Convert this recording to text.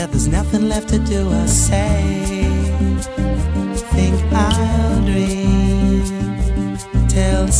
that there's nothing left to do or say. Think I'll